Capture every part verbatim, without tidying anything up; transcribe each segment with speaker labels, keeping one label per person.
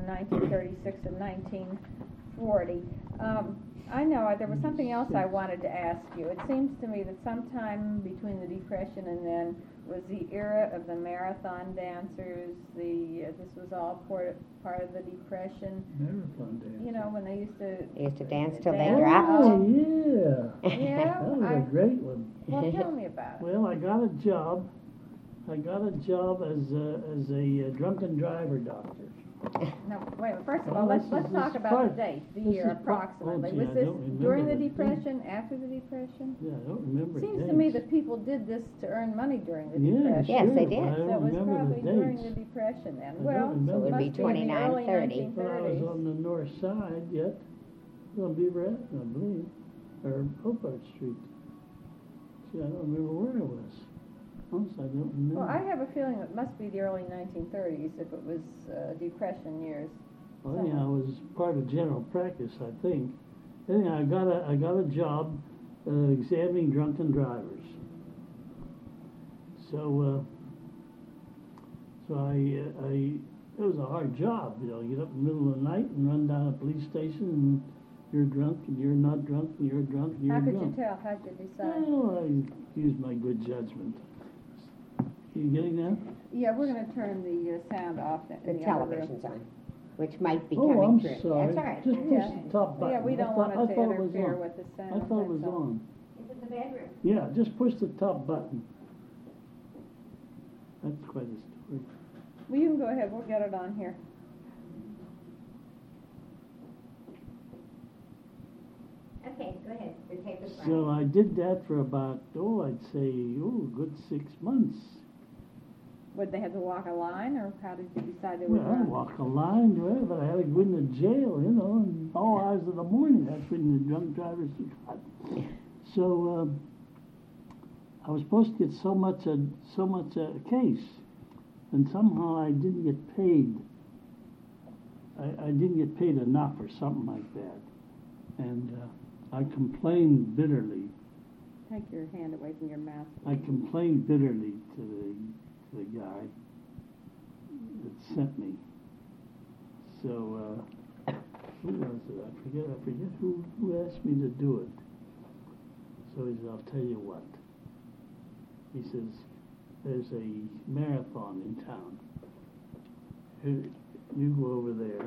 Speaker 1: nineteen thirty-six and nineteen forty. Um, I know, there was something else I wanted to ask you. It seems to me that sometime between the Depression and then was the era of the marathon dancers. The uh, this was all part part of the Depression.
Speaker 2: Marathon dance.
Speaker 1: You know, when they used to
Speaker 3: They used to dance till they
Speaker 1: dance.
Speaker 3: dropped.
Speaker 2: Oh, yeah.
Speaker 1: Yeah,
Speaker 2: That was
Speaker 1: I-
Speaker 2: a great one.
Speaker 1: Well, tell me about it.
Speaker 2: Well, I got a job. I got a job as a, as a uh, drunken driver doctor.
Speaker 1: No, wait, first of
Speaker 2: Well,
Speaker 1: all, let's,
Speaker 2: this
Speaker 1: let's
Speaker 2: is-
Speaker 1: talk
Speaker 2: this
Speaker 1: about
Speaker 2: part-
Speaker 1: the date, the
Speaker 2: this
Speaker 1: year
Speaker 2: is part-
Speaker 1: approximately.
Speaker 2: oh, gee,
Speaker 1: Was
Speaker 2: I
Speaker 1: this
Speaker 2: don't remember
Speaker 1: during the
Speaker 2: the date.
Speaker 1: Depression, after the Depression?
Speaker 2: Yeah, I don't remember
Speaker 1: Seems
Speaker 2: dates.
Speaker 1: to me that people did this to earn money during the
Speaker 2: Yeah,
Speaker 1: Depression.
Speaker 3: Yes,
Speaker 2: sure,
Speaker 3: they
Speaker 2: but
Speaker 3: did.
Speaker 2: I
Speaker 1: So it
Speaker 2: don't
Speaker 1: was
Speaker 2: remember
Speaker 1: probably
Speaker 2: the
Speaker 1: during
Speaker 2: dates.
Speaker 1: the Depression then.
Speaker 2: I
Speaker 1: Well,
Speaker 2: don't
Speaker 1: so
Speaker 2: remember
Speaker 1: it
Speaker 2: the
Speaker 1: must
Speaker 3: dates.
Speaker 1: be in the
Speaker 3: twenty-nine,
Speaker 1: early
Speaker 3: thirty.
Speaker 1: nineteen
Speaker 2: When I was
Speaker 1: thirties.
Speaker 2: on the north side yet, on Beaver Avenue, I believe, or Hobart Street. See, I don't remember where I was. Honestly, I don't remember.
Speaker 1: Well, I have a feeling it must be the early nineteen thirties if it was uh, Depression years.
Speaker 2: Well, anyhow, I was part of general practice, I think. Anyhow, I got a, I got a job uh, examining drunken drivers. So, uh, so I, uh, I, it was a hard job, you know, get up in the middle of the night and run down a police station and you're drunk and you're not drunk and you're drunk and you're
Speaker 1: How could
Speaker 2: drunk.
Speaker 1: you tell? How'd you decide?
Speaker 2: Well, I used my good judgment. You getting that?
Speaker 1: Yeah, we're gonna turn the uh, sound off in
Speaker 3: The
Speaker 1: the other room.
Speaker 3: television's on, which might be
Speaker 2: Oh,
Speaker 3: coming
Speaker 2: I'm
Speaker 3: through.
Speaker 2: sorry.
Speaker 3: That's all right.
Speaker 2: Just
Speaker 3: That's
Speaker 2: push
Speaker 3: all right.
Speaker 2: the top button.
Speaker 1: Yeah, we
Speaker 2: I
Speaker 1: don't
Speaker 2: thought-
Speaker 1: want
Speaker 2: I
Speaker 1: it to
Speaker 2: thought it was
Speaker 1: interfere
Speaker 2: on.
Speaker 1: with the sound.
Speaker 2: I thought it was
Speaker 1: that's all.
Speaker 2: on.
Speaker 3: Is it the bedroom?
Speaker 2: Yeah, just push the top button. That's quite a story.
Speaker 1: Well, you can go ahead, we'll get it on here.
Speaker 3: Okay, go ahead. The tape is
Speaker 2: So I did that for about, oh, I'd say, oh, a good six months.
Speaker 1: Would they have to walk a line, or how did you decide they would
Speaker 2: Well, I
Speaker 1: run?
Speaker 2: walk a line, well, but I had to go into jail, you know, and all hours of the morning. That's when the drunk drivers got. So um, I was supposed to get so much a so much a case, and somehow I didn't get paid. I, I didn't get paid enough or something like that, and uh, I complained bitterly.
Speaker 1: Take your hand away from your mouth.
Speaker 2: I complained bitterly to the to the guy that sent me. So uh, who was it? I forget. I forget who who asked me to do it. So he said, "I'll tell you what." He says, "There's a marathon in town. Here, you go over there.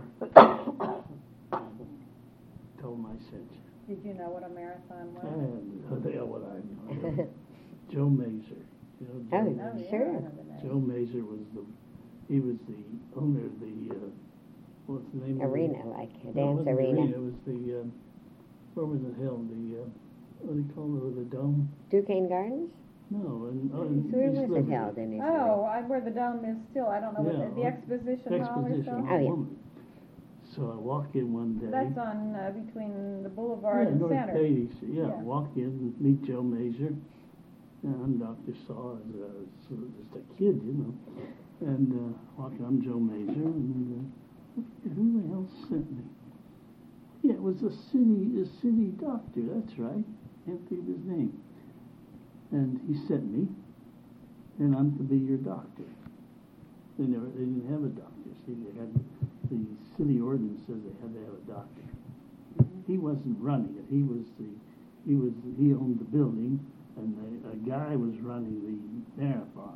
Speaker 2: Tell him I sent you."
Speaker 1: Did you know what a marathon was?
Speaker 2: And uh, they are what I know. Joe Mazer. You know,
Speaker 3: Oh,
Speaker 2: Joe
Speaker 1: Oh,
Speaker 2: Mazer?
Speaker 1: yeah,
Speaker 3: Sure.
Speaker 1: I know the name.
Speaker 2: Joe Mazer was the, he was the owner of the, uh, what's the name of
Speaker 3: Arena,
Speaker 2: it?
Speaker 3: like a
Speaker 2: No, it
Speaker 3: dance
Speaker 2: wasn't the
Speaker 3: arena.
Speaker 2: It was the, uh, where was it held? The, uh, what do you call it, the dome?
Speaker 3: Duquesne Gardens?
Speaker 2: No, and, oh, in
Speaker 3: Where
Speaker 2: East
Speaker 3: was it
Speaker 2: Liberty.
Speaker 3: held in East
Speaker 1: Oh, I, where the dome is still, I don't know, what
Speaker 2: Yeah,
Speaker 1: the, the
Speaker 2: on-
Speaker 1: exposition hall or
Speaker 2: Exposition.
Speaker 1: so?
Speaker 3: Oh, yeah.
Speaker 2: Woman. So I walk in one day.
Speaker 1: That's on, uh, between the boulevard
Speaker 2: Yeah,
Speaker 1: and
Speaker 2: North
Speaker 1: Center.
Speaker 2: Beatty, yeah,
Speaker 1: Yeah.
Speaker 2: walk in, and meet Joe Mazer. And I'm Doctor Saw, as a, sort of just a kid, you know. And uh, walk in, I'm Joe Mazer, and uh, who the hell sent me? Yeah, it was a city, a city doctor, that's right. Can't think of his name. And he sent me, and I'm to be your doctor. They never, they didn't have a doctor. See, they had, the city ordinance says they had to have a doctor. He wasn't running it. He was the, he was, he owned the building, and the, a guy was running the marathon.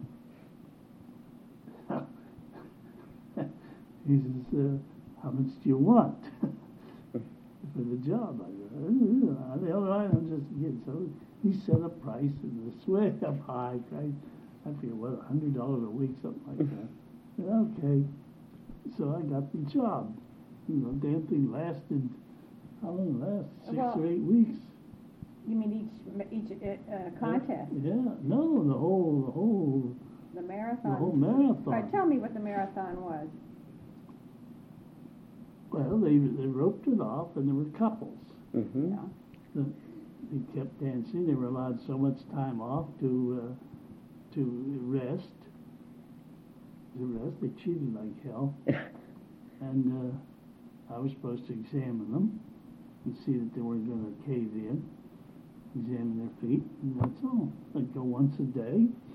Speaker 2: He says, uh, "How much do you want for the job?" I said, "Uh, "All right, I'm just a kid." So he set a price, and it's way up high. Right? I forget what, a hundred dollars a week, something like that. I said, okay. So I got the job. You know, damn thing lasted, how long it lasted? Six
Speaker 1: Well,
Speaker 2: or eight weeks.
Speaker 1: You mean each, each, uh, contest,
Speaker 2: Yeah, no, the whole, the whole,
Speaker 1: the
Speaker 2: the
Speaker 1: marathon?
Speaker 2: whole
Speaker 1: All right,
Speaker 2: marathon.
Speaker 1: tell me what the marathon was.
Speaker 2: Well, they, they roped it off, and there were couples.
Speaker 3: Mm-hmm.
Speaker 1: Yeah.
Speaker 2: that They kept dancing. They were allowed so much time off to, uh, to rest. To rest. They cheated like hell. And uh, I was supposed to examine them and see that they weren't going to cave in, examine their feet, and that's all. I'd go once a day,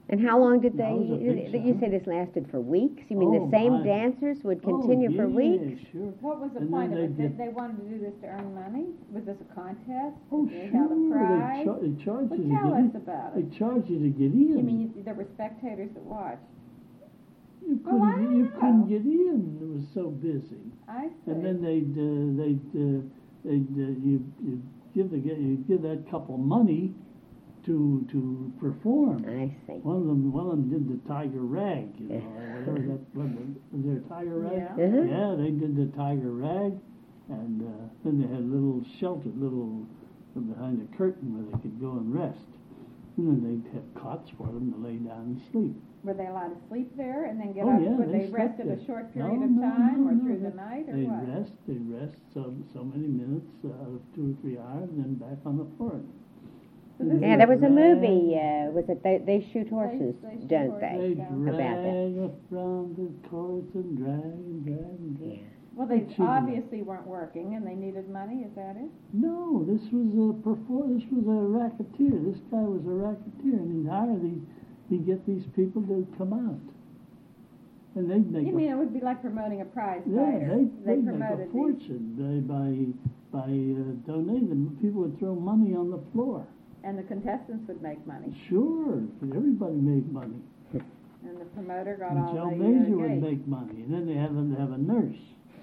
Speaker 3: And how long did
Speaker 2: That
Speaker 3: they,
Speaker 2: was a big
Speaker 3: you
Speaker 2: show.
Speaker 3: said this lasted for weeks? You mean
Speaker 2: Oh,
Speaker 3: the same
Speaker 2: my.
Speaker 3: dancers would
Speaker 2: Oh,
Speaker 3: continue for
Speaker 2: yeah,
Speaker 3: weeks?
Speaker 2: sure.
Speaker 1: What was the
Speaker 2: And
Speaker 1: point of
Speaker 2: then
Speaker 1: it?
Speaker 2: they
Speaker 1: Did
Speaker 2: did-
Speaker 1: they wanted to do this to earn money? Was this a contest?
Speaker 2: Oh,
Speaker 1: Did they
Speaker 2: sure.
Speaker 1: have a prize?
Speaker 2: They, char- they charge
Speaker 1: Well,
Speaker 2: you to
Speaker 1: tell
Speaker 2: get
Speaker 1: us
Speaker 2: in.
Speaker 1: about
Speaker 2: They
Speaker 1: it.
Speaker 2: charge you to get in.
Speaker 1: You mean you, there were spectators that watched?
Speaker 2: You
Speaker 1: Oh, I
Speaker 2: couldn't, you
Speaker 1: know.
Speaker 2: couldn't get in. It was so busy.
Speaker 1: I see.
Speaker 2: And then they'd, uh, they'd, uh, they'd, uh, you, you give the, you give that couple money to, to perform.
Speaker 3: I see.
Speaker 2: One of them, one of them did the Tiger Rag, you know, or whatever that, what, was there a Tiger Rag?
Speaker 1: Yeah.
Speaker 3: Uh-huh.
Speaker 2: Yeah, they did the Tiger Rag, and, uh, then they had a little shelter, little, behind a curtain where they could go and rest. And then they'd have cots for them to lay down and sleep.
Speaker 1: Were they allowed to sleep there and then get
Speaker 2: Oh,
Speaker 1: up?
Speaker 2: yeah,
Speaker 1: Would
Speaker 2: they
Speaker 1: they
Speaker 2: slept
Speaker 1: rest at a
Speaker 2: there.
Speaker 1: short
Speaker 2: No,
Speaker 1: period of
Speaker 2: no,
Speaker 1: time
Speaker 2: no,
Speaker 1: or
Speaker 2: no,
Speaker 1: through
Speaker 2: they-
Speaker 1: the night or
Speaker 2: They
Speaker 1: what?
Speaker 2: rest, they rest so, so many minutes uh, out of two or three hours, and then back on the floor.
Speaker 1: So this
Speaker 3: Yeah,
Speaker 1: is-
Speaker 3: there was a
Speaker 2: Drag-
Speaker 3: movie, uh, was it They, they Shoot Horses,
Speaker 1: They Shoot
Speaker 3: don't
Speaker 1: Horses,
Speaker 3: they?
Speaker 2: They
Speaker 1: yeah.
Speaker 3: About that.
Speaker 2: drag around the course and drag and drag and drag.
Speaker 3: Yeah.
Speaker 1: Well, they
Speaker 2: Cheating.
Speaker 1: obviously weren't working and they needed money, is that it?
Speaker 2: No, this was a perform. This was a racketeer. This guy was a racketeer, and he'd hire these. He'd get these people to come out, and they'd make.
Speaker 1: You
Speaker 2: a,
Speaker 1: mean it would be like promoting a prize
Speaker 2: yeah,
Speaker 1: fighter?
Speaker 2: they
Speaker 1: They
Speaker 2: they'd make
Speaker 1: promoted
Speaker 2: a
Speaker 1: these.
Speaker 2: fortune by by, by uh, donating. People would throw money on the floor.
Speaker 1: And the contestants would make money.
Speaker 2: Sure, everybody made money.
Speaker 1: And the promoter got
Speaker 2: And
Speaker 1: all
Speaker 2: Joe
Speaker 1: the
Speaker 2: Major
Speaker 1: uh,
Speaker 2: would
Speaker 1: gates.
Speaker 2: make money, and then they had them to have a nurse,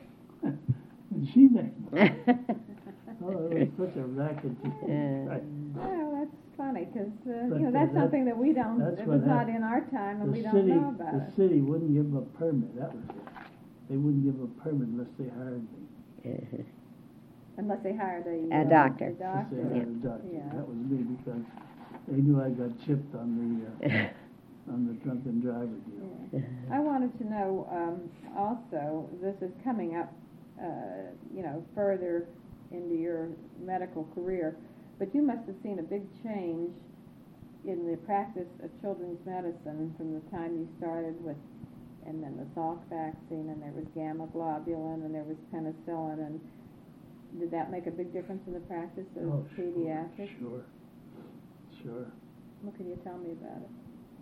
Speaker 2: and she made money. Oh, it was such a racket.
Speaker 3: Uh,
Speaker 1: Well, that's funny, because, uh,
Speaker 2: But,
Speaker 1: you know,
Speaker 2: uh,
Speaker 1: that's
Speaker 2: that-
Speaker 1: something that we don't,
Speaker 2: that's
Speaker 1: it
Speaker 2: what
Speaker 1: was not
Speaker 2: happened.
Speaker 1: in our time and
Speaker 2: The
Speaker 1: we don't
Speaker 2: city,
Speaker 1: know about
Speaker 2: the
Speaker 1: it.
Speaker 2: city wouldn't give them a permit. That was it. They wouldn't give a permit unless they hired me.
Speaker 3: uh-huh.
Speaker 1: Unless they hired a.
Speaker 3: A
Speaker 1: uh,
Speaker 3: doctor.
Speaker 1: A
Speaker 2: Unless
Speaker 1: doctor.
Speaker 2: they hired a doctor.
Speaker 1: Yeah.
Speaker 2: That was me because they knew I got chipped on the uh, on the drunken driver deal.
Speaker 1: Yeah. I wanted to know, um, also, this is coming up, uh, you know, further into your medical career, but you must have seen a big change in the practice of children's medicine from the time you started with, and then the Salk vaccine, and there was gamma globulin, and there was penicillin, and did that make a big difference in the practice of
Speaker 2: Oh, sure,
Speaker 1: pediatrics?
Speaker 2: Sure, sure.
Speaker 1: What can you tell me about it?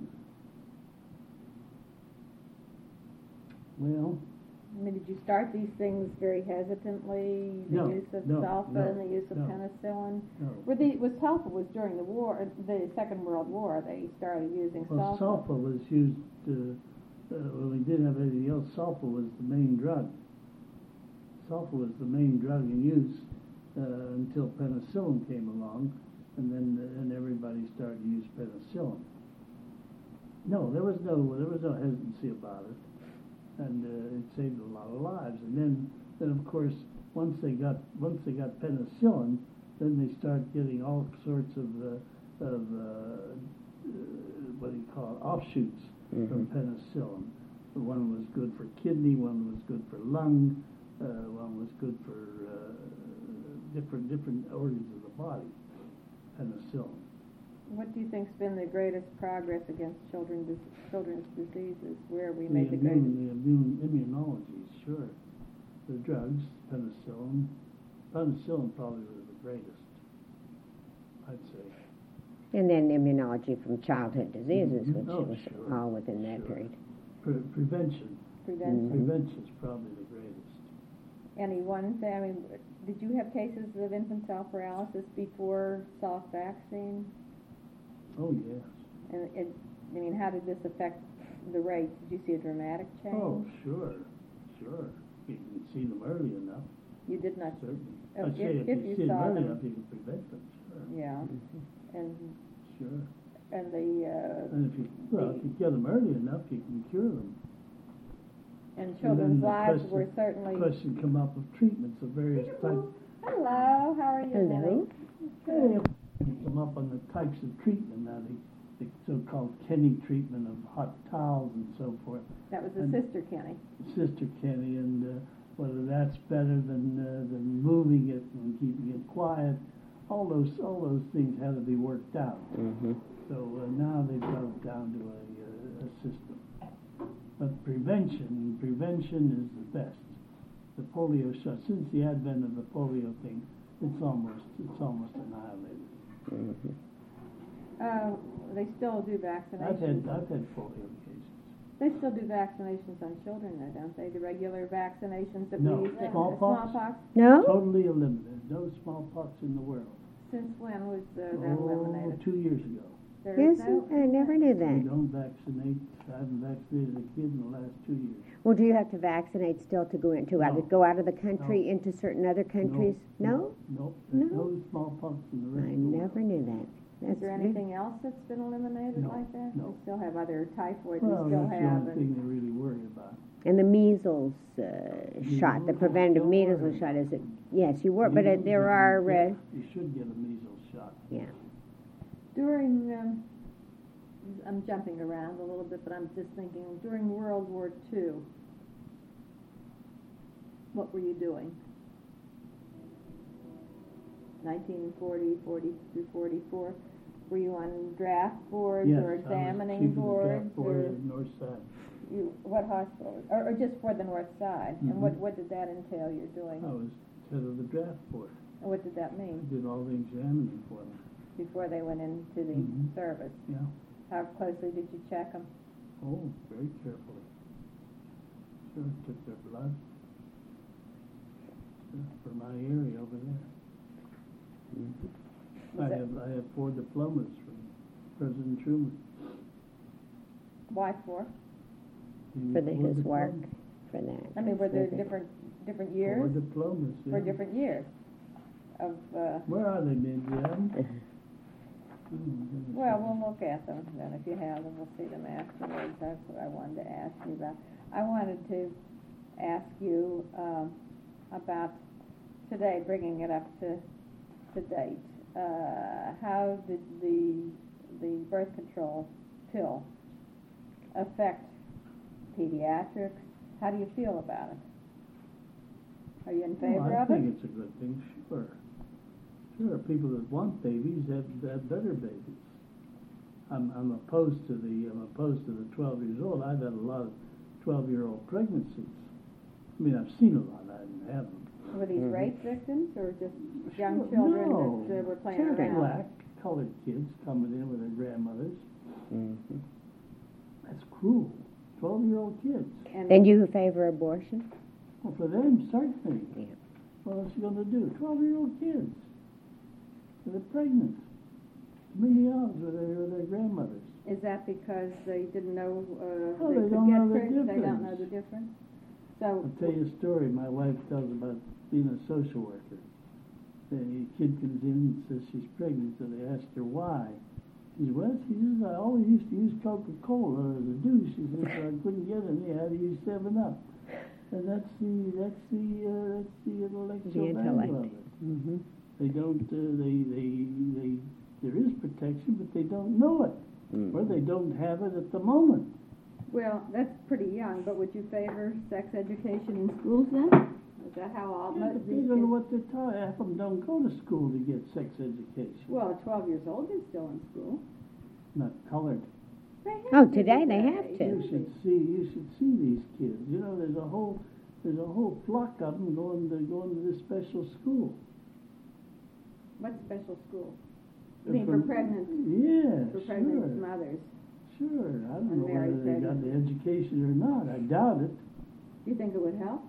Speaker 2: Well,
Speaker 1: I mean, did you start these things very hesitantly, the
Speaker 2: No,
Speaker 1: use of
Speaker 2: no,
Speaker 1: sulfa
Speaker 2: no,
Speaker 1: and the use of
Speaker 2: no.
Speaker 1: penicillin?
Speaker 2: no.
Speaker 1: Were the, was sulfa was during the war, uh, the Second World War, they started using
Speaker 2: Well,
Speaker 1: sulfa.
Speaker 2: sulfa was used uh, uh, when we didn't have anything else. Sulfa was the main drug. Sulfa was the main drug in use uh, until penicillin came along, and then uh, and everybody started to use penicillin. No, there was no there was no hesitancy about it, and uh, it saved a lot of lives. And then then of course once they got once they got penicillin, then they started getting all sorts of uh, of uh, uh, what do you call it, offshoots from penicillin. One was good for kidney, one was good for lung, uh, one was good for uh, different different organs of the body. Penicillin.
Speaker 1: What do you think's been the greatest progress against children, dis- children's diseases? Where have we
Speaker 2: The
Speaker 1: made the
Speaker 2: immune,
Speaker 1: greatest?
Speaker 2: the immune immunology, sure. The drugs, penicillin. Penicillin probably was the greatest, I'd say.
Speaker 3: And then immunology from childhood diseases,
Speaker 2: Mhm.
Speaker 3: which
Speaker 2: Oh,
Speaker 3: was
Speaker 2: sure,
Speaker 3: all within that
Speaker 2: sure.
Speaker 3: period.
Speaker 2: Pre- prevention.
Speaker 1: Prevention.
Speaker 2: Prevention's probably the greatest.
Speaker 1: Any one thing, I mean, did you have cases of infantile paralysis before Salk vaccine?
Speaker 2: Oh, yes.
Speaker 1: And, and, I mean, how did this affect the rates? Did you see a dramatic change?
Speaker 2: Oh, sure, sure. You can see them early enough,
Speaker 1: You did not,
Speaker 2: certainly.
Speaker 1: Oh,
Speaker 2: I'd say
Speaker 1: if-
Speaker 2: if
Speaker 1: if
Speaker 2: you
Speaker 1: you
Speaker 2: see them
Speaker 1: saw
Speaker 2: early
Speaker 1: them.
Speaker 2: enough, you can prevent them, sure.
Speaker 1: yeah, and,
Speaker 2: Sure.
Speaker 1: and the, uh,
Speaker 2: And if you, well, if you get them early enough, you can cure them.
Speaker 1: and
Speaker 2: And then
Speaker 1: children's
Speaker 2: the
Speaker 1: lives
Speaker 2: question-
Speaker 1: were certainly.
Speaker 2: Question come up of treatments of various types.
Speaker 1: Hello, how are you?
Speaker 3: Hello.
Speaker 2: Hey, you come up on the types of treatment now, the, the so-called Kenny treatment of hot towels and so forth.
Speaker 1: That was the
Speaker 2: And-
Speaker 1: sister Kenny.
Speaker 2: Sister Kenny, and uh, whether that's better than uh, than moving it and keeping it quiet. All those all those things had to be worked out.
Speaker 3: Mm-hmm.
Speaker 2: So uh, now they've got it down to a, uh, a system. But prevention, prevention is the best. The polio shot, since the advent of the polio thing, it's almost it's almost annihilated.
Speaker 3: Mm-hmm.
Speaker 1: Uh, they still do vaccinations.
Speaker 2: I've had, I've had polio cases.
Speaker 1: They still do vaccinations on children though, don't they? The regular vaccinations that
Speaker 2: No.
Speaker 1: we used to.
Speaker 2: Smallpox?
Speaker 1: Smallpox?
Speaker 3: No?
Speaker 2: Totally eliminated. No smallpox in the world.
Speaker 1: Since when was uh, that
Speaker 2: Oh,
Speaker 1: eliminated?
Speaker 2: two years ago.
Speaker 1: There is
Speaker 3: Isn't,
Speaker 1: no-
Speaker 3: I never knew
Speaker 2: We
Speaker 3: that.
Speaker 2: don't vaccinate, I haven't vaccinated a kid in the last two years.
Speaker 3: Well, do you have to vaccinate still to go into, either
Speaker 2: No.
Speaker 3: go out of the country
Speaker 2: No.
Speaker 3: into certain other countries? No?
Speaker 2: Nope, there's
Speaker 3: No?
Speaker 2: no smallpox in the rest
Speaker 3: I
Speaker 2: of the world.
Speaker 3: never knew that.
Speaker 1: Is
Speaker 3: That's
Speaker 1: there
Speaker 3: very-
Speaker 1: anything else that's been eliminated
Speaker 2: No,
Speaker 1: like that?
Speaker 2: no.
Speaker 1: We still have other typhoid,
Speaker 2: Well,
Speaker 1: we still
Speaker 2: that's the
Speaker 1: have.
Speaker 2: only
Speaker 1: and-
Speaker 2: thing they really worry about.
Speaker 3: And the measles uh, shot, the
Speaker 2: Measles,
Speaker 3: preventative
Speaker 2: don't
Speaker 3: measles
Speaker 2: worry.
Speaker 3: shot, is it? Yes, you were, but uh,
Speaker 2: Measles,
Speaker 3: there
Speaker 2: you
Speaker 3: are, uh,
Speaker 2: get- You should get a measles shot.
Speaker 3: yeah.
Speaker 1: During, um, I'm jumping around a little bit, but I'm just thinking, during World War Two, what were you doing? nineteen forty, forty through forty-four? Were you on draft boards
Speaker 2: Yes,
Speaker 1: or
Speaker 2: I was
Speaker 1: examining
Speaker 2: chief of the
Speaker 1: boards?
Speaker 2: draft board
Speaker 1: or
Speaker 2: at North Side.
Speaker 1: you, what hospital? Or, or just for the north side? And what,
Speaker 2: Mhm.
Speaker 1: what did that entail you're doing?
Speaker 2: I was head of the draft board.
Speaker 1: And what did that
Speaker 2: I
Speaker 1: mean
Speaker 2: did all the examining for them.
Speaker 1: before they went into the
Speaker 2: Mhm.
Speaker 1: service?
Speaker 2: Yeah.
Speaker 1: How closely did you check them?
Speaker 2: Oh, very carefully. Sure, took their blood. Sure, for my area over there. I
Speaker 1: Was it-
Speaker 2: have, I have four diplomas from President Truman.
Speaker 1: Why for?
Speaker 2: He
Speaker 3: For
Speaker 2: was
Speaker 3: the,
Speaker 2: four
Speaker 3: his work,
Speaker 2: diplomas.
Speaker 3: for that.
Speaker 1: I mean, were there
Speaker 3: Very-
Speaker 1: different, different
Speaker 2: Four
Speaker 1: years?
Speaker 2: diplomas, yeah.
Speaker 1: For different years of, uh,
Speaker 2: Where are they, Mindy? Oh,
Speaker 1: well, we'll look at them then. If you have them, we'll see them afterwards. That's what I wanted to ask you about. I wanted to ask you, um, about today, bringing it up to, to date. Uh, how did the, the birth control pill affect pediatrics? How do you feel about it? Are you in favor
Speaker 2: Well, I
Speaker 1: of it?
Speaker 2: think it's a good thing, sure. Sure, people that want babies have, have better babies. I'm, I'm opposed to the, I'm opposed to the twelve years old. I've had a lot of twelve-year-old pregnancies. I mean, I've seen a lot, I didn't have them.
Speaker 1: Were these
Speaker 3: Mhm.
Speaker 1: rape victims or just young
Speaker 2: Sure,
Speaker 1: children
Speaker 2: no.
Speaker 1: that uh, were playing
Speaker 3: Children.
Speaker 1: around?
Speaker 2: Black, colored kids coming in with their grandmothers.
Speaker 3: Mhm.
Speaker 2: That's cruel. Twelve-year-old kids.
Speaker 3: And you favor abortion?
Speaker 2: Well, for them, certainly.
Speaker 3: Yeah.
Speaker 2: What else you gonna do? Twelve-year-old kids. They're pregnant. Many odds with their, with their grandmothers.
Speaker 1: Is that because they didn't know, uh,
Speaker 2: Oh,
Speaker 1: they
Speaker 2: they
Speaker 1: could
Speaker 2: don't
Speaker 1: get
Speaker 2: know the
Speaker 1: pregnant? They don't know
Speaker 2: difference.
Speaker 1: the difference? So,
Speaker 2: I'll tell you a story my wife tells about being a social worker. The kid comes in and says she's pregnant, so they ask her why. She says, well, she says, I always used to use Coca-Cola as a douche. She says, so I couldn't get any, I had to use seven up. And that's the, that's the, uh, that's the intellectual
Speaker 3: The
Speaker 2: value of
Speaker 3: intellect.
Speaker 2: it.
Speaker 3: Mm-hmm.
Speaker 2: They don't, uh, they, they, they, there is protection, but they don't know it. Or they don't have it at the moment.
Speaker 1: well, that's pretty young, but would you favor sex education in schools then? Is that how all
Speaker 2: Yeah,
Speaker 1: most
Speaker 2: but
Speaker 1: of
Speaker 2: they
Speaker 1: these
Speaker 2: don't know
Speaker 1: kids?
Speaker 2: what they're taught. Half of them don't go to school to get sex education.
Speaker 1: Well, at twelve years old, they're still in school.
Speaker 2: Not colored.
Speaker 1: They have
Speaker 3: Oh,
Speaker 1: to
Speaker 3: today they
Speaker 1: today.
Speaker 3: have to.
Speaker 2: You should see, you should see these kids. You know, there's a whole, there's a whole flock of them going to, going to this special school.
Speaker 1: What special school? I
Speaker 2: They're
Speaker 1: mean, for
Speaker 2: from-
Speaker 1: pregnant,
Speaker 2: Yeah,
Speaker 1: for pregnant
Speaker 2: sure,
Speaker 1: mothers.
Speaker 2: sure. I don't know
Speaker 1: Unmarried
Speaker 2: whether they got the
Speaker 1: pregnant.
Speaker 2: education or not. I doubt it.
Speaker 1: Do you think it would help?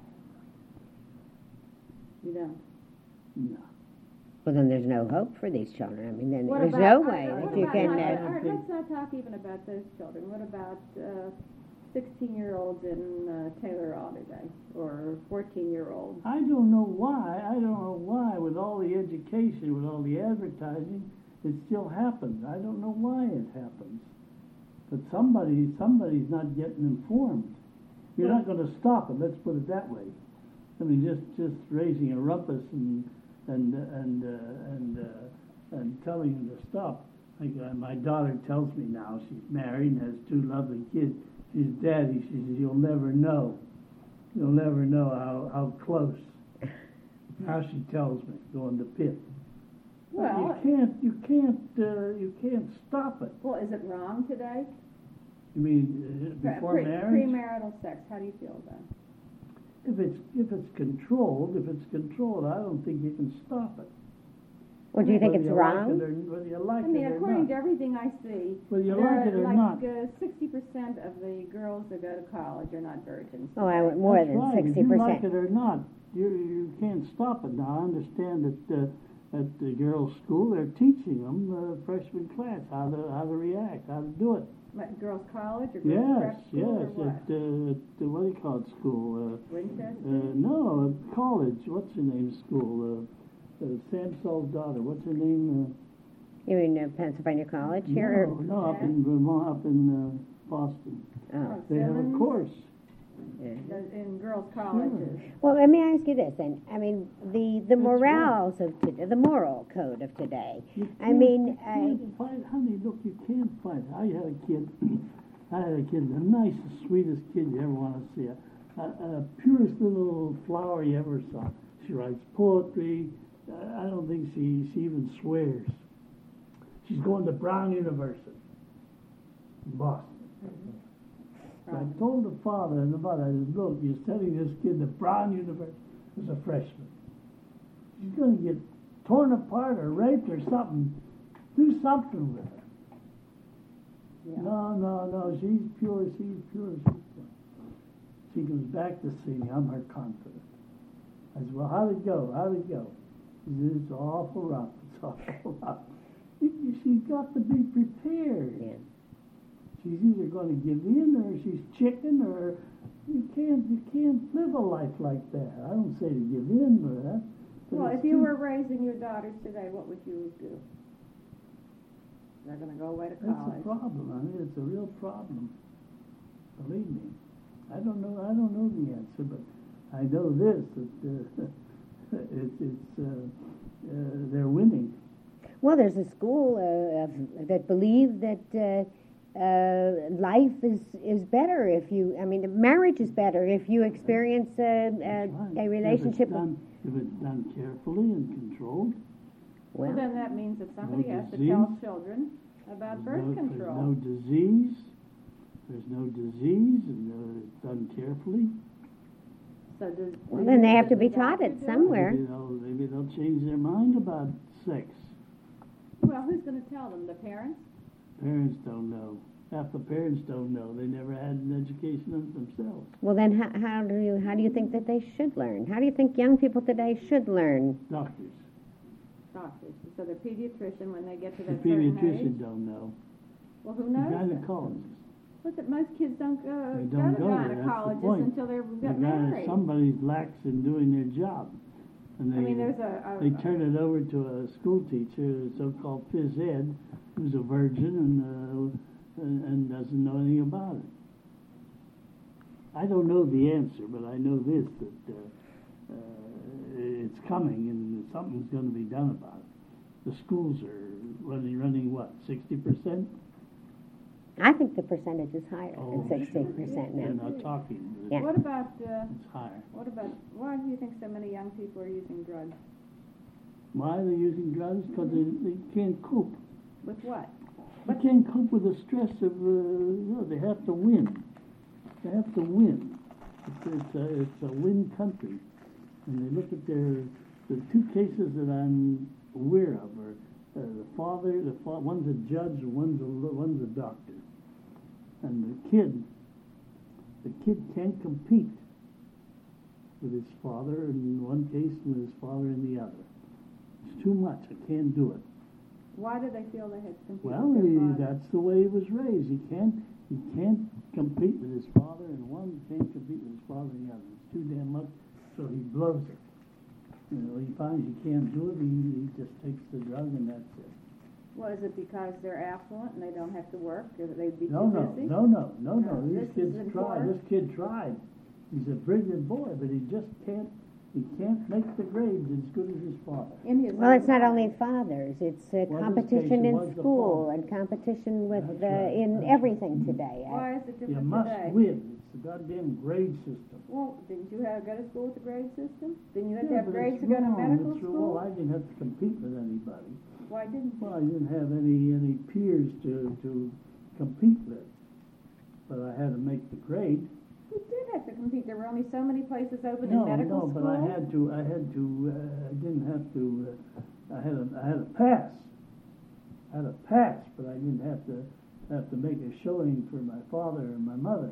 Speaker 1: You don't?
Speaker 2: No.
Speaker 3: Well, then there's no hope for these children. I mean, then
Speaker 1: What
Speaker 3: there's
Speaker 1: about-
Speaker 3: no
Speaker 1: all
Speaker 3: way
Speaker 1: right,
Speaker 3: that
Speaker 1: what
Speaker 3: you
Speaker 1: about
Speaker 3: can.
Speaker 1: not-
Speaker 3: Uh,
Speaker 1: all right, let's not talk even about those children. What about uh, sixteen-year-olds in uh, Taylor Alderday, or fourteen-year-olds?
Speaker 2: I don't know why, I don't know why, with all the education, with all the advertising, it still happens. I don't know why it happens. But somebody, somebody's not getting informed. You're not gonna stop it, let's put it that way. I mean, just, just raising a rumpus and, and, and, uh, and, uh, and telling them to stop. Like, uh, my daughter tells me now, she's married and has two lovely kids. She's daddy, she says, you'll never know. You'll never know how, how close. How she tells me, going to Pitt.
Speaker 1: Well,
Speaker 2: You can't, you can't, uh, you can't stop it.
Speaker 1: well, is it wrong today?
Speaker 2: You mean, uh, before
Speaker 1: Pre-
Speaker 2: marriage?
Speaker 1: Premarital sex, how do you feel about it?
Speaker 2: If it's, if it's controlled, if it's controlled, I don't think you can stop it.
Speaker 3: Well, do you think
Speaker 2: Whether
Speaker 3: it's
Speaker 2: you like
Speaker 3: wrong?
Speaker 2: it or- Whether you like
Speaker 1: I mean,
Speaker 2: it or
Speaker 1: according
Speaker 2: not.
Speaker 1: to everything I see,
Speaker 2: Whether you
Speaker 1: there
Speaker 2: like
Speaker 1: are
Speaker 2: it or
Speaker 1: like
Speaker 2: not.
Speaker 1: uh, sixty percent of the girls that go to college are not virgins.
Speaker 3: Oh, I
Speaker 1: today.
Speaker 3: went more
Speaker 2: That's
Speaker 3: than
Speaker 2: right.
Speaker 3: sixty
Speaker 2: If you like
Speaker 3: percent.
Speaker 2: it or not, you you can't stop it. Now I understand that uh, at the girls' school they're teaching them uh, freshman class how to how to react, how to do it.
Speaker 1: Like girls' college or girls'
Speaker 2: Yes,
Speaker 1: prep school or
Speaker 2: yes.
Speaker 1: what?
Speaker 2: At, uh, at uh, what do you call it? School? Uh,
Speaker 1: Winchester?
Speaker 2: uh, no, at college. What's her name? School? Uh, uh, Sam Saul's daughter. What's her name?
Speaker 3: You mean uh, Pennsylvania College
Speaker 2: Uh,
Speaker 3: here?
Speaker 2: no, no, up in Vermont, up in uh, Boston.
Speaker 3: Or, oh.
Speaker 1: Oh,
Speaker 2: They have a
Speaker 1: Simmons?
Speaker 2: course.
Speaker 3: Yeah.
Speaker 1: Uh, In girls' colleges.
Speaker 3: Well, let me ask you this then. I mean, the, the
Speaker 2: That's
Speaker 3: morals of today, the moral code of today.
Speaker 2: You
Speaker 3: I
Speaker 2: can't-
Speaker 3: mean,
Speaker 2: you
Speaker 3: I-
Speaker 2: can't fight, honey, look, you can't fight. I had a kid, I had a kid, the nicest, sweetest kid you ever want to see. A, a, a purest little flower you ever saw. She writes poetry. Uh, I don't think she, she even swears. She's going to Brown University in Boston. So I told the father and the mother, I said, look, you're sending this kid to Brown University as a freshman. She's going to get torn apart or raped or something. Do something with her.
Speaker 1: Yeah.
Speaker 2: No, no, no, she's pure, she's pure, she's pure. She comes back to see me, I'm her confidant. I said, well, how'd it go? How'd it go? She said, it's awful rough, it's awful rough. You- you- She's got to be prepared.
Speaker 3: Yeah.
Speaker 2: She's either going to give in or she's chicken or you can't, you can't live a life like that. I don't say to give in or that. but
Speaker 1: Well,
Speaker 2: it's
Speaker 1: if you
Speaker 2: too-
Speaker 1: were raising your daughters today, what would you do? They're gonna go away to
Speaker 2: That's a
Speaker 1: college.
Speaker 2: problem, I mean, it's a real problem. Believe me. I don't know, I don't know the answer, but I know this, that, uh, it's, it's, uh, uh, they're winning.
Speaker 3: Well, there's a school uh, of, that believes that uh, uh, life is, is better if you, I mean, marriage is better if you experience uh, uh,
Speaker 2: That's right.
Speaker 3: a relationship.
Speaker 2: If it's done, if it's done carefully and controlled,
Speaker 1: Well,
Speaker 3: Well,
Speaker 1: then that means that somebody
Speaker 2: No
Speaker 1: has to tell
Speaker 2: disease.
Speaker 1: children about
Speaker 2: there's
Speaker 1: birth
Speaker 2: no, there's
Speaker 1: control.
Speaker 2: no disease, there's no disease, and uh, it's done carefully.
Speaker 1: So does.
Speaker 3: well, then they have to be
Speaker 1: does the
Speaker 3: taught
Speaker 1: doctor
Speaker 3: it
Speaker 1: do
Speaker 3: somewhere.
Speaker 2: Maybe they'll, maybe they'll change their mind about sex.
Speaker 1: Well, who's gonna tell them? The parents?
Speaker 2: Parents don't know. Half the parents don't know. They never had an education on themselves.
Speaker 3: Well, then how, how do you how do you think that they should learn? How do you think young people today should learn?
Speaker 2: Doctors.
Speaker 1: Doctors. So the pediatrician, when they get to
Speaker 2: The
Speaker 1: that certain
Speaker 2: pediatrician
Speaker 1: age?
Speaker 2: don't know.
Speaker 1: Well, who
Speaker 2: The
Speaker 1: knows? then?
Speaker 2: gynecologist.
Speaker 1: But that most kids don't go,
Speaker 2: They
Speaker 1: go
Speaker 2: don't
Speaker 1: to
Speaker 2: go there, that's the
Speaker 1: gynecologists
Speaker 2: point.
Speaker 1: until they're
Speaker 2: The
Speaker 1: got
Speaker 2: guy,
Speaker 1: married.
Speaker 2: somebody's lax in doing their job. And
Speaker 1: I
Speaker 2: they,
Speaker 1: mean, there's a, a.
Speaker 2: they turn it over to a school teacher, a so-called phys ed, who's a virgin and, uh, and, and doesn't know anything about it. I don't know the answer, but I know this, that uh, uh, it's coming and something's going to be done about it. The schools are running, running what, sixty percent?
Speaker 3: I think the percentage is higher
Speaker 2: Oh,
Speaker 3: than sixty percent
Speaker 2: They're
Speaker 3: now.
Speaker 2: not talking.
Speaker 3: Yeah.
Speaker 1: What about, uh,
Speaker 2: It's higher.
Speaker 1: what about, why do you think so many young people are using drugs?
Speaker 2: Why are they using drugs? Because they, they can't cope.
Speaker 1: With what?
Speaker 2: They can't cope with the stress of, uh, you know, they have to win. They have to win. It's, it's, a, it's a win country. And they look at their, the two cases that I'm aware of are uh, the father, the fa- one's a judge, and one's a, lo- one's a doctor. And the kid, the kid can't compete with his father in one case and with his father in the other. It's too much. I can't do it.
Speaker 1: Why do they feel they have to compete
Speaker 2: Well,
Speaker 1: with
Speaker 2: he,
Speaker 1: their father?
Speaker 2: that's the way he was raised. He can't, he can't compete with his father in one, can't compete with his father in the other. It's too damn much, so he blows it. You know, he finds he can't do it, he, he just takes the drug and that's it.
Speaker 1: Well, is it because they're affluent and they don't have to work, or they'd be
Speaker 2: No,
Speaker 1: too
Speaker 2: no,
Speaker 1: busy?
Speaker 2: no, no, no,
Speaker 1: No,
Speaker 2: no. These
Speaker 1: this
Speaker 2: kids
Speaker 1: isn't
Speaker 2: tried.
Speaker 1: for-
Speaker 2: This kid tried. He's a brilliant boy, but he just can't, he can't make the grades as good as his father.
Speaker 1: In his
Speaker 3: Well,
Speaker 1: own
Speaker 3: it's not
Speaker 1: mind.
Speaker 3: only fathers; it's uh,
Speaker 2: Well, in this
Speaker 3: competition
Speaker 2: case, it
Speaker 3: in
Speaker 2: was the
Speaker 3: school
Speaker 2: father.
Speaker 3: and competition with
Speaker 2: That's
Speaker 3: uh,
Speaker 2: right,
Speaker 3: in
Speaker 2: that's
Speaker 3: everything today. Uh,
Speaker 1: Why is it
Speaker 2: You
Speaker 1: different
Speaker 2: must
Speaker 1: today?
Speaker 2: win. It's the goddamn grade system.
Speaker 1: Well, didn't you have, go to school with the grade system? Didn't you have to
Speaker 2: Yeah,
Speaker 1: have
Speaker 2: but
Speaker 1: grades
Speaker 2: it's
Speaker 1: to go to
Speaker 2: wrong.
Speaker 1: medical
Speaker 2: It's
Speaker 1: school?
Speaker 2: Well, I didn't have to compete with anybody.
Speaker 1: Why didn't you?
Speaker 2: Well, I didn't have any, any peers to, to compete with. But I had to make the grade.
Speaker 1: You did have to from people? There were only so many places open
Speaker 2: No,
Speaker 1: in medical
Speaker 2: no,
Speaker 1: school?
Speaker 2: but I had to, I had to, uh, I didn't have to, uh, I had a, I had a pass. I had a pass, but I didn't have to, have to make a showing for my father and my mother.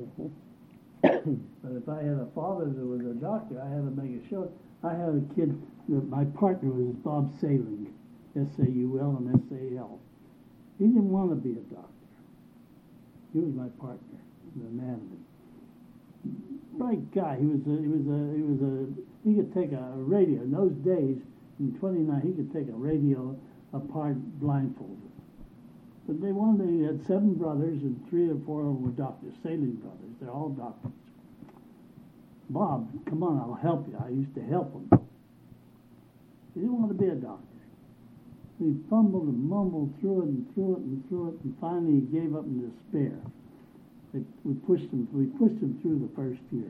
Speaker 2: But if I had a father that was a doctor, I had to make a show. I had a kid, that my partner was Bob Sailing, S A U L and S A L. He didn't want to be a doctor. He was my partner in anatomy. Bright guy. He was a, he was a, he was a, he could take a radio. In those days, in twenty-nine, he could take a radio apart blindfolded. But they wanted, he had seven brothers, and three or four of them were doctors, Sailing brothers. They're all doctors. Bob, come on, I'll help you. I used to help him. He didn't want to be a doctor. He fumbled and mumbled through it and through it and through it, and finally he gave up in despair. They, we pushed him. We pushed him through the first year.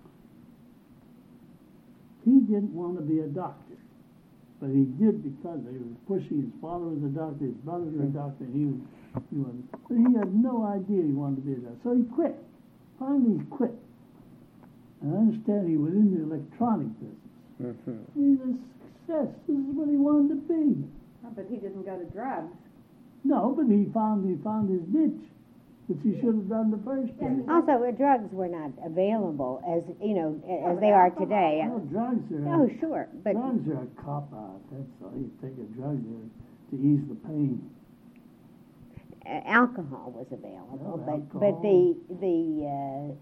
Speaker 2: He didn't want to be a doctor, but he did because they were pushing. His father was a doctor, his brothers were a doctor, and he was. He wasn't. But he had no idea he wanted to be a doctor, so he quit. Finally, he quit. And I understand he was in the electronic business.
Speaker 3: Mm-hmm.
Speaker 2: He's a success. This is what he wanted to be.
Speaker 1: Oh, but he didn't go to drugs.
Speaker 2: No, but he found he found his niche, which he should have done the first time.
Speaker 3: Also, uh, drugs were not available as you know a- as they are today.
Speaker 2: No, drugs are
Speaker 3: Oh, sure, but
Speaker 2: drugs are a cop out. That's all. You take a drug to, to ease the pain.
Speaker 3: uh, alcohol was available.
Speaker 2: No,
Speaker 3: but
Speaker 2: alcohol.
Speaker 3: but the the uh,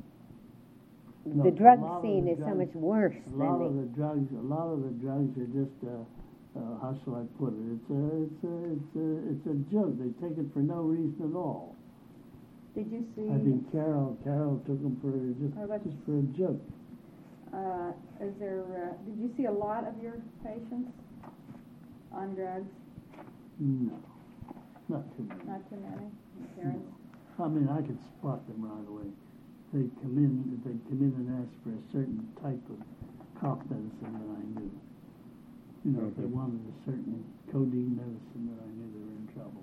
Speaker 2: No,
Speaker 3: the
Speaker 2: a
Speaker 3: drug
Speaker 2: lot of
Speaker 3: scene
Speaker 2: the
Speaker 3: is so
Speaker 2: drugs-
Speaker 3: much worse
Speaker 2: A
Speaker 3: than
Speaker 2: lot
Speaker 3: the.
Speaker 2: of the drugs, a lot of the drugs are just. Uh, uh, how shall I put it? It's a, it's a, it's a, it's a joke. They take it for no reason at all.
Speaker 1: Did you see?
Speaker 2: I think Carol, Carol took them for just,
Speaker 1: Oh, that's-
Speaker 2: just for a joke.
Speaker 1: Uh, is there? Uh, did you see a lot of your patients on drugs?
Speaker 2: No, not too many.
Speaker 1: Not too many. Parents.
Speaker 2: I mean, I could spot them right away. They'd come in, they'd come in and ask for a certain type of cough medicine that I knew. You know, if they wanted a certain codeine medicine, that I knew they were in trouble.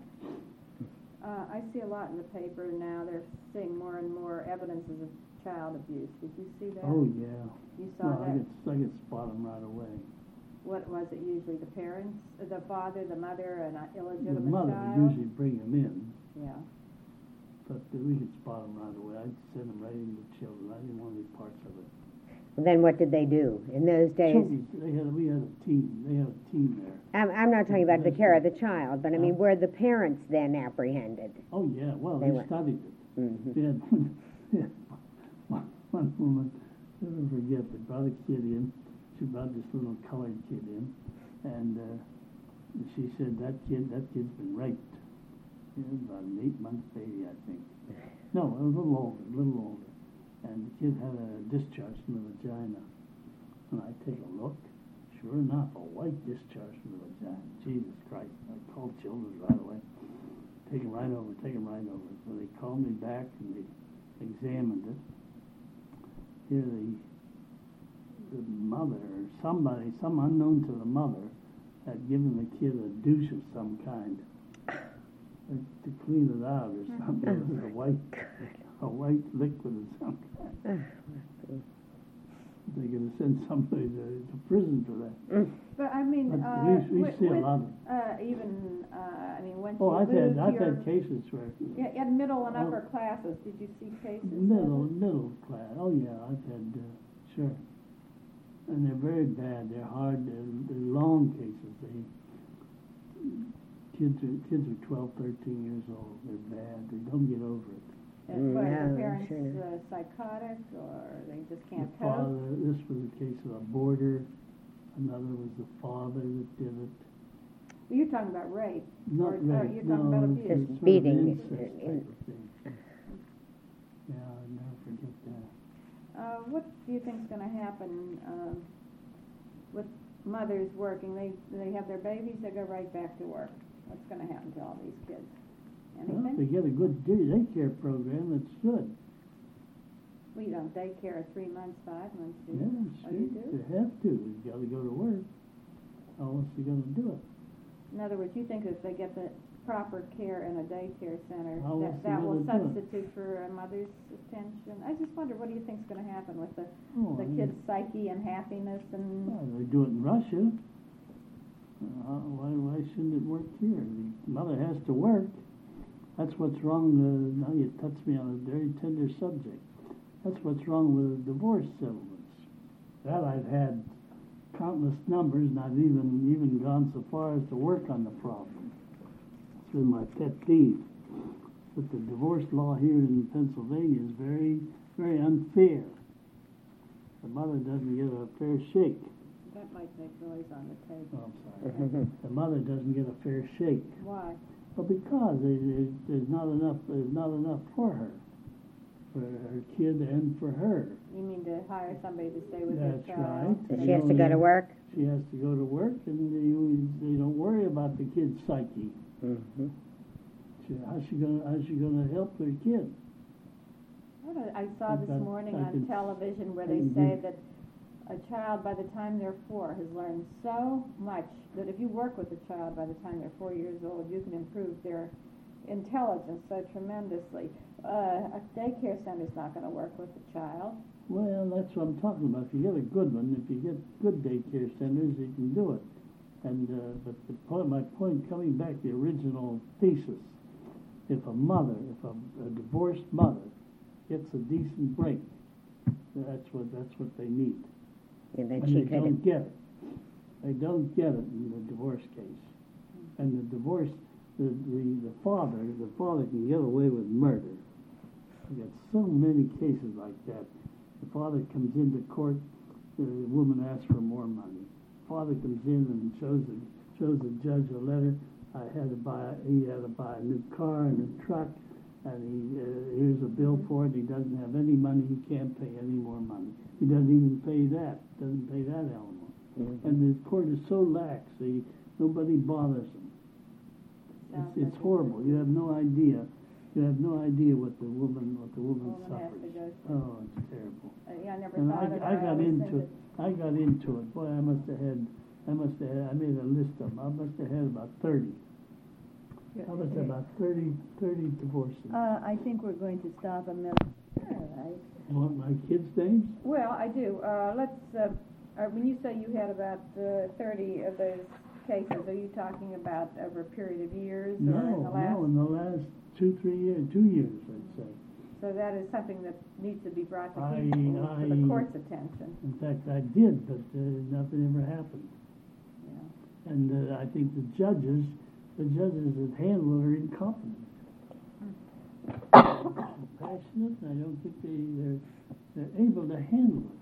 Speaker 1: Uh, I see a lot in the paper now. They're seeing more and more evidences of child abuse. Did you see that?
Speaker 2: Oh, yeah.
Speaker 1: You saw
Speaker 2: Well, I
Speaker 1: that?
Speaker 2: could, I could spot them right away.
Speaker 1: What was it usually? The parents, uh, the father, the mother, an
Speaker 2: The
Speaker 1: illegitimate
Speaker 2: mother
Speaker 1: child?
Speaker 2: would usually bring them in,
Speaker 1: Yeah.
Speaker 2: but uh, we could spot them right away. I'd send them right into children. I didn't want any parts of it.
Speaker 3: Then what did they do in those days?
Speaker 2: Children, they had, we had a team. They had a team there.
Speaker 3: I'm, I'm not talking about the care of the child, but I mean,
Speaker 2: Huh?
Speaker 3: were the parents then apprehended?
Speaker 2: Oh, yeah, well,
Speaker 3: They
Speaker 2: they
Speaker 3: were.
Speaker 2: studied it.
Speaker 3: Mm-hmm.
Speaker 2: We had one, we had one, one woman, I'll never forget, they brought a kid in. She brought this little colored kid in, and uh, she said, that kid, that kid's been raped. He was about an eight-month baby, I think. No, a little older, a little older. And the kid had a discharge from the vagina. And I take a look. Sure enough, a white discharge from the vagina. Jesus Christ. I called Children's right away. Take him right over, take him right over. So they called me back and they examined it. Here the, the mother or somebody, some unknown to the mother, had given the kid a douche of some kind uh, to clean it out or something. It was a white, a white liquid of some kind. They're going to send somebody to, to prison for that.
Speaker 1: But I mean,
Speaker 2: But
Speaker 1: uh,
Speaker 2: we, we
Speaker 1: with,
Speaker 2: see a
Speaker 1: with,
Speaker 2: lot of.
Speaker 1: uh, even, uh, I mean, once
Speaker 2: Oh,
Speaker 1: you
Speaker 2: I've
Speaker 1: lose
Speaker 2: had I've
Speaker 1: your,
Speaker 2: had cases where
Speaker 1: yeah, in middle and
Speaker 2: Oh.
Speaker 1: upper classes, did you see cases? of
Speaker 2: middle
Speaker 1: it?
Speaker 2: middle class. Oh yeah, I've had uh, sure. And they're very bad. They're hard. They're, they're long cases. They kids are kids are twelve, thirteen years old. They're bad. They don't get over it.
Speaker 1: Uh,
Speaker 3: Mm,
Speaker 1: what,
Speaker 3: yeah,
Speaker 1: the parents
Speaker 3: sure.
Speaker 1: uh, psychotic, or they just can't
Speaker 2: The
Speaker 1: cope?
Speaker 2: father. This was a case of a boarder. Another was the father that did it.
Speaker 1: You're talking about rape.
Speaker 2: Not
Speaker 1: or, or
Speaker 2: rape.
Speaker 1: you're talking
Speaker 2: no,
Speaker 1: about
Speaker 2: it's
Speaker 1: abuse.
Speaker 3: Just
Speaker 2: sort of
Speaker 3: beating.
Speaker 2: incest
Speaker 3: Uh,
Speaker 2: type of thing. Yeah, I'll never forget that.
Speaker 1: Uh, what do you think's going to happen um, with mothers working? They they have their babies, they go right back to work. What's going to happen to all these kids?
Speaker 2: Well, if they
Speaker 1: Anything?
Speaker 2: get a good day- daycare program, it's good.
Speaker 1: We don't daycare three months, five months, do
Speaker 2: Yeah,
Speaker 1: you?
Speaker 2: sure.
Speaker 1: Oh, you do?
Speaker 2: They have to. You got to go to work. How else are you going to do it?
Speaker 1: In other words, you think if they get the proper care in a daycare center
Speaker 2: How else
Speaker 1: that, that
Speaker 2: you
Speaker 1: will
Speaker 2: gonna do it?
Speaker 1: substitute for a mother's attention. I just wonder, what do you think's going to happen with the,
Speaker 2: Oh,
Speaker 1: the
Speaker 2: I mean,
Speaker 1: kid's psyche and happiness and...
Speaker 2: well, they do it in Russia. Uh, why, why shouldn't it work here? The mother has to work. That's what's wrong. Uh, now you touch me on a very tender subject. That's what's wrong with divorce settlements. That I've had countless numbers, and I've even even gone so far as to work on the problem. It's been my pet peeve. But the divorce law here in Pennsylvania is very, very unfair. The mother doesn't get a fair shake.
Speaker 1: That might make noise on the
Speaker 2: Oh,
Speaker 1: table.
Speaker 2: I'm sorry. The mother doesn't get a fair shake.
Speaker 1: Why?
Speaker 2: Well, because there- there's, there's not enough. There's not enough for her, for her kid, and for her.
Speaker 1: You mean to hire somebody to stay with
Speaker 2: That's
Speaker 1: their child?
Speaker 2: right.
Speaker 3: So she has to go to work?
Speaker 2: She has to go to work, and they, they don't worry about the kid's psyche.
Speaker 3: Mm-hmm.
Speaker 2: She, how's she gonna How's she gonna help her kid?
Speaker 1: I don't- I saw this
Speaker 2: But
Speaker 1: morning
Speaker 2: I
Speaker 1: on
Speaker 2: can-
Speaker 1: television where
Speaker 2: I
Speaker 1: they
Speaker 2: can
Speaker 1: say
Speaker 2: do-
Speaker 1: that a child by the time they're four has learned so much that if you work with a child by the time they're four years old, you can improve their intelligence so tremendously. Uh, a daycare center's not going to work with a child.
Speaker 2: Well, that's what I'm talking about. If you get a good one, if you get good daycare centers, you can do it. And uh, but the point, my point, coming back to the original thesis, if a mother, if a, a divorced mother gets a decent break, that's what that's what they need.
Speaker 3: And then
Speaker 2: And
Speaker 3: she
Speaker 2: they
Speaker 3: could
Speaker 2: don't get it. They don't get it in the divorce case. And the divorce, the, the, the father, the father can get away with murder. We got so many cases like that. The father comes into court, the woman asks for more money. Father comes in and shows the, shows the judge a letter. I had to buy, he had to buy a new car and a truck, and he, uh, here's a bill for it. He doesn't have any money. He can't pay any more money. He doesn't even pay that. Doesn't pay that alimony.
Speaker 3: Mm-hmm.
Speaker 2: And the court is so lax. They, nobody bothers them.
Speaker 1: Sounds
Speaker 2: It's, it's
Speaker 1: like
Speaker 2: horrible. You have no idea. You have no idea what the woman, what the woman
Speaker 1: Woman has
Speaker 2: suffers.
Speaker 1: to go through.
Speaker 2: Oh, it's terrible.
Speaker 1: Uh, yeah, I never
Speaker 2: And
Speaker 1: thought of it.
Speaker 2: I, I got
Speaker 1: always
Speaker 2: into
Speaker 1: think
Speaker 2: it. I got into it. Boy, I must have had. I must have had. I made a list of them. I must have had about thirty. I must have about thirty, thirty divorces.
Speaker 1: Uh, I think we're going to stop a minute. All right.
Speaker 2: Want my kids' names?
Speaker 1: Well, I do. Uh, let's, uh, uh, when you say you had about uh, thirty of those cases, are you talking about over a period of years
Speaker 2: No,
Speaker 1: or in the last?
Speaker 2: no, in the last two, three years, two years, I'd say.
Speaker 1: So that is something that needs to be brought to
Speaker 2: I-
Speaker 1: people, to the
Speaker 2: I-
Speaker 1: court's attention.
Speaker 2: In fact, I did, but uh, nothing ever happened.
Speaker 1: Yeah.
Speaker 2: And uh, I think the judges, the judges that handle it are incompetent. Passionate, I don't think they, they're, they're able to handle it.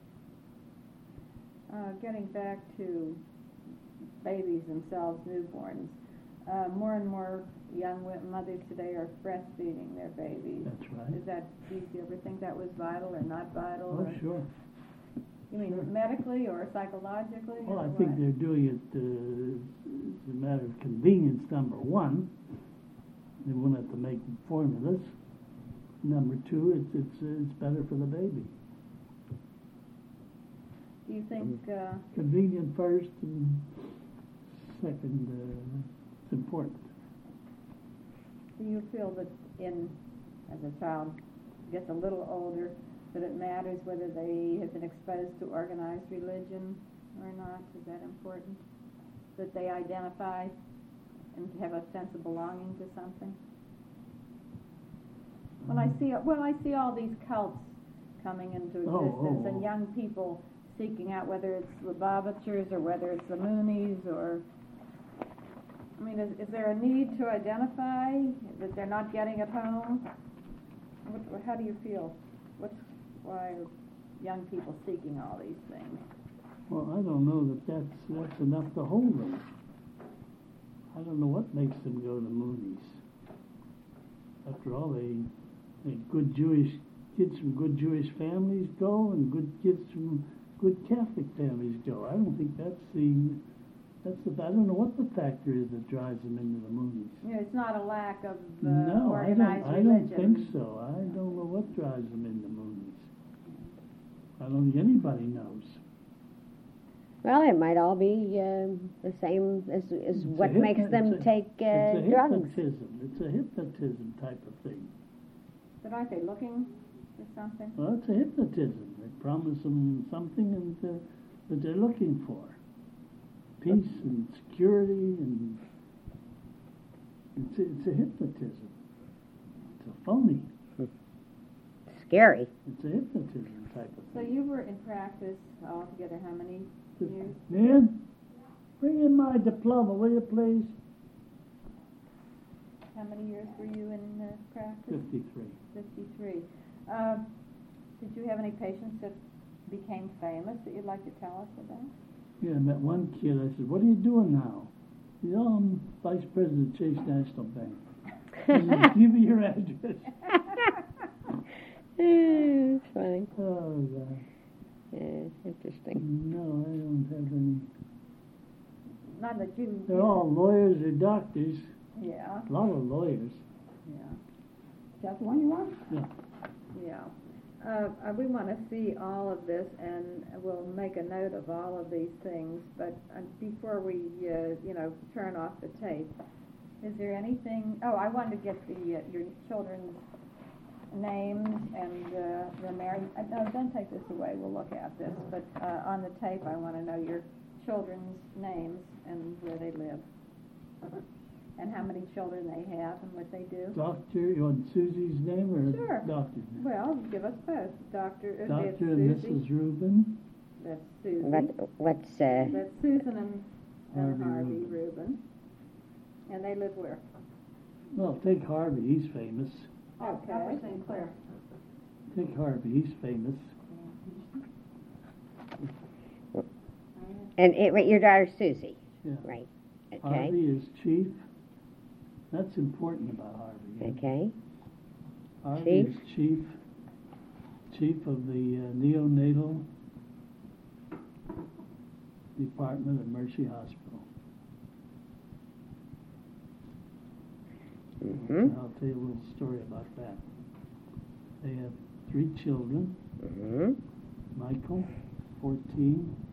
Speaker 1: Uh, getting back to babies themselves, newborns, uh, more and more young wo- mothers today are breastfeeding their babies.
Speaker 2: That's right.
Speaker 1: Is that, do you ever think that was vital or not vital?
Speaker 2: Oh,
Speaker 1: or-
Speaker 2: sure.
Speaker 1: You mean
Speaker 2: Sure.
Speaker 1: medically or psychologically?
Speaker 2: Well,
Speaker 1: or
Speaker 2: I think
Speaker 1: what?
Speaker 2: they're doing it uh, as a matter of convenience, number one. They won't have to make formulas. Number two, it's it's uh, it's better for the baby.
Speaker 1: Do you think, uh,
Speaker 2: Convenient first, and second, uh, it's important.
Speaker 1: do you feel that in, as a child gets a little older, that it matters whether they have been exposed to organized religion or not? Is that important? That they identify and have a sense of belonging to something? When I see, well, I see all these cults coming into existence,
Speaker 2: Oh, oh,
Speaker 1: and
Speaker 2: oh.
Speaker 1: young people seeking out whether it's the Lubavitchers or whether it's the Moonies or. I mean, is, is there a need to identify that they're not getting at home? What, how do you feel? What's why are young people seeking all these things?
Speaker 2: Well, I don't know that that's that's enough to hold them. I don't know what makes them go to Moonies. After all, they, they good Jewish kids from good Jewish families go, and good kids from good Catholic families go. I don't think that's the that's the. I don't know what the factor is that drives them into the Moonies.
Speaker 1: You know, it's not a lack of uh,
Speaker 2: no, I don't.
Speaker 1: organized
Speaker 2: I
Speaker 1: religion.
Speaker 2: don't think so. I don't know what drives them into Moonies. I don't think anybody knows.
Speaker 3: Well, it might all be uh, the same as, as
Speaker 2: It's a
Speaker 3: what
Speaker 2: hypno-
Speaker 3: makes them
Speaker 2: it's a-
Speaker 3: take uh,
Speaker 2: It's a
Speaker 3: drugs.
Speaker 2: hypnotism, it's a hypnotism type of thing.
Speaker 1: But aren't they looking for something?
Speaker 2: Well, it's a hypnotism. They promise them something and uh, that they're looking for. Peace and security, and it's a, it's a hypnotism. It's a phony.
Speaker 3: Scary.
Speaker 2: It's a hypnotism type of
Speaker 1: So
Speaker 2: thing.
Speaker 1: you were in practice altogether how many years?
Speaker 2: Man, bring in my diploma, will you please?
Speaker 1: How many years were you in uh, practice?
Speaker 2: Fifty-three.
Speaker 1: Fifty-three. Uh, did you have any patients that became famous that you'd like to tell us about?
Speaker 2: Yeah, I met one kid. I said, "What are you doing now?" He said, "Oh, I'm vice president of Chase National Bank." I said, "Give me your address."
Speaker 3: It's funny.
Speaker 2: Oh, God.
Speaker 3: Yeah, interesting.
Speaker 2: No, I don't have any.
Speaker 1: Not that you.
Speaker 2: They're all lawyers or doctors.
Speaker 1: Yeah,
Speaker 2: A lot of lawyers.
Speaker 1: yeah. Is that the one you want?
Speaker 2: Yeah.
Speaker 1: Yeah. Uh, uh, we want to see all of this, and we'll make a note of all of these things. But uh, before we, uh, you know, turn off the tape, is there anything? Oh, I wanted to get the uh, your children's names and uh, their married. Uh, no, don't take this away. We'll look at this. But uh, on the tape, I want to know your children's names and where they live, and how many children they have and what they do.
Speaker 2: Doctor, you want Susie's name or
Speaker 1: Sure.
Speaker 2: doctor's name?
Speaker 1: Well, give us both, Doctor. Uh,
Speaker 2: Doctor
Speaker 1: it's
Speaker 2: and
Speaker 1: Susie.
Speaker 2: Missus Rubin.
Speaker 1: That's Susie.
Speaker 3: What, what's, uh,
Speaker 1: That's Susan and, and
Speaker 2: Harvey
Speaker 1: Harvey
Speaker 2: Rubin.
Speaker 1: Rubin. And they live where?
Speaker 2: Well, take Harvey. He's famous.
Speaker 1: Okay. Upper Saint Clair.
Speaker 2: Take Harvey. He's famous.
Speaker 3: and it, right, your daughter Susie,
Speaker 2: Yeah.
Speaker 3: right? Okay.
Speaker 2: Harvey is chief. That's important about Harvey.
Speaker 3: Okay.
Speaker 2: Harvey
Speaker 3: Chief?
Speaker 2: is chief. Chief of the uh, neonatal department at Mercy Hospital.
Speaker 3: Mm-hmm.
Speaker 2: I'll tell you a little story about that. They have three children.
Speaker 3: Mm-hmm.
Speaker 2: Michael, fourteen,